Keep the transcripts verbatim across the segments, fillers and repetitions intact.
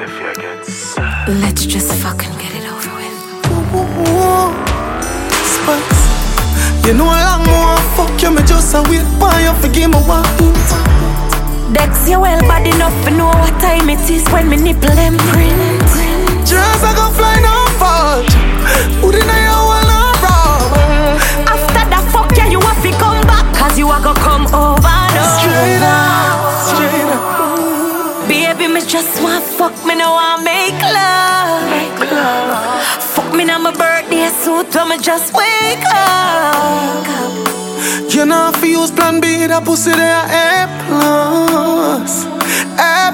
if you get Let's just fucking get it over with. Ooh, ooh, ooh. Spice, you know I long more fuck you, me just a wait for you, forgive me one hint. Dex, you well bad enough to know what time it is when me nipple them print. Just I go fly no fault. Who deny you all no rob? After that fuck yeah, you have to come back, cause you are gonna come over and over. Straight up, straight up. Baby, me just want fuck, me no want make love. Make love. Fuck me now my birthday suit, when me just wake up. You know if you use plan B, that pussy there A plus, A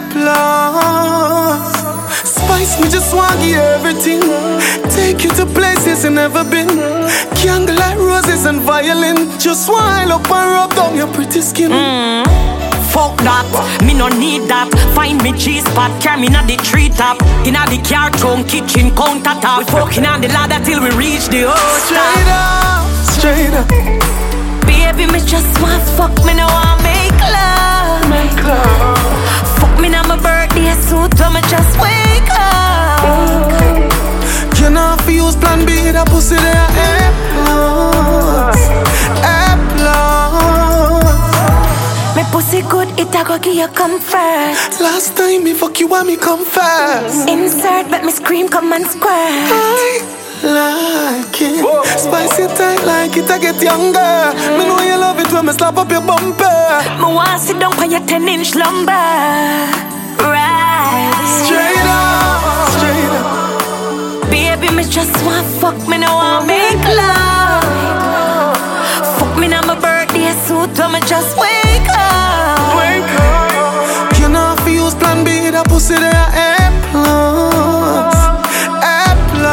plus. Spice, me just want give you everything. Take you to places you never been. Candlelight roses and violin. Just wind up and rub down your pretty skin. Mm. Fuck that, me no need that. Find me G-spot, carry me na the tree top. Inna the car trunk, kitchen countertop. We fucking on the ladder till we reach the house. Straight up, straight up. Baby, me just want fuck, me no want make love. Make love. Fuck me now my birthday suit, when me just wake up. You know if you use plan B, that pussy there A plus, A plus. Me pussy good, it a go give you comfort. Last time me fuck you and me come fast. Insert, let me scream, come and square. I like it. Spicy tight like it, I get younger. Me know you love it when me slap up your bumper. Me want sit down on your ten inch lumber. Right. Straight up, straight up. Baby, me just want fuck, me no want make love. Fuck me now my birthday suit, when me just wake up. Wake up. You know if you use plan B, that pussy there A plus, A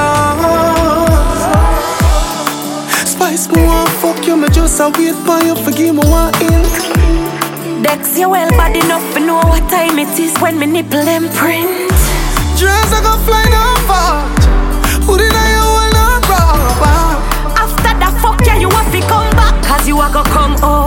plus. Spice, me want fuck you, me just a wait for you, forgive me one hint. Dex, you well bad enough to know what time it is when me nipple them print. Dress I go fly no fault. Who did I you all no rob? After that fuck yeah, you have to come back, cause you are gonna come over.